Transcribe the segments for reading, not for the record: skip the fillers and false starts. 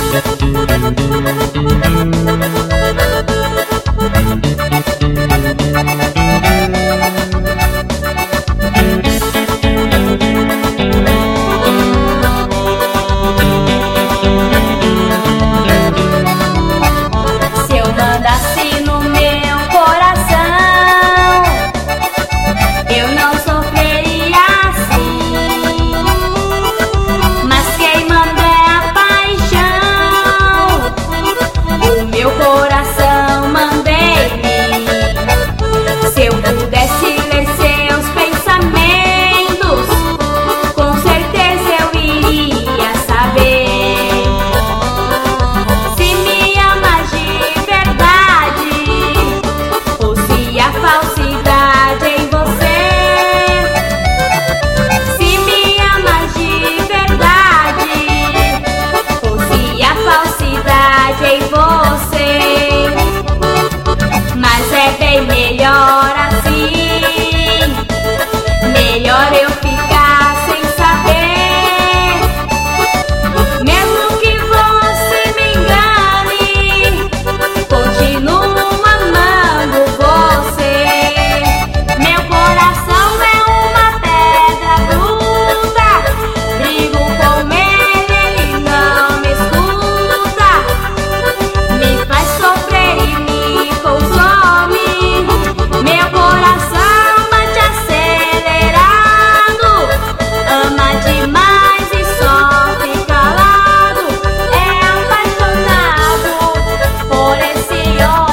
Melhor assim, melhor eu ficar sem saber. Mesmo que você me engane, continuo amando você. Meu coração é uma pedra bruta, brigo com ele não me escuta. Me faz sofrer e me consome. Meu coração bate acelerado, ama demais e só fica calado. É apaixonado por esse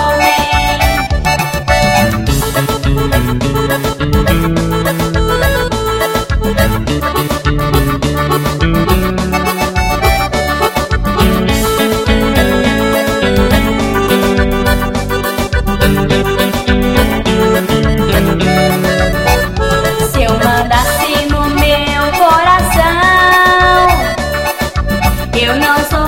Se eu mandasse no meu coração, eu não sou